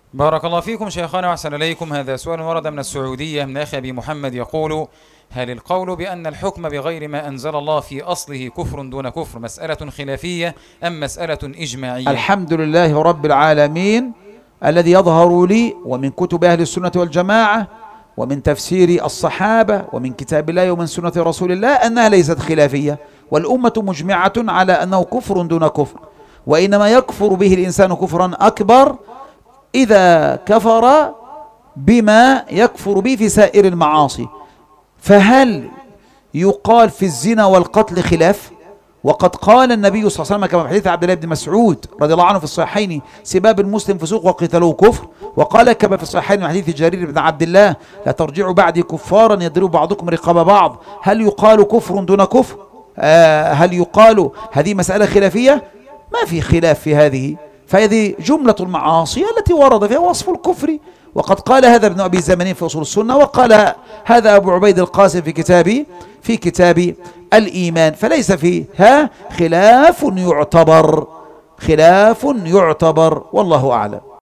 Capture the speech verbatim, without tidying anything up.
بارك الله فيكم شيخنا وأحسن إليكم. هذا سؤال ورد من السعودية من أخي أبي محمد يقول: هل القول بأن الحكم بغير ما أنزل الله في أصله كفر دون كفر مسألة خلافية أم مسألة إجماعية؟ الحمد لله رب العالمين الذي يظهر لي ومن كتب أهل السنة والجماعة ومن تفسير الصحابة ومن كتاب الله ومن سنة رسول الله أنها ليست خلافية، والأمة مجمعة على أنه كفر دون كفر، وإنما يكفر به الإنسان كفرا أكبر إذا كفر بما يكفر به في سائر المعاصي. فهل يقال في الزنا والقتل خلاف؟ وقد قال النبي صلى الله عليه وسلم كما في حديث عبد الله بن مسعود رضي الله عنه في الصحيحين: سباب المسلم فسوق وقتاله كفر. وقال كما في الصحيحين من حديث جرير بن عبد الله: لا ترجعوا بعدي كفارا يضرب بعضكم رقاب بعض. هل يقال كفر دون كفر؟ آه هل يقال هذه مسألة خلافية؟ ما في خلاف في هذه، فهذه جملة المعاصي التي ورد فيها وصف الكفر. وقد قال هذا ابن أبي زمنين في أصول السنة، وقال هذا أبو عبيد القاسم في كتاب في كتاب الإيمان، فليس فيها خلاف يعتبر خلاف يعتبر والله أعلم.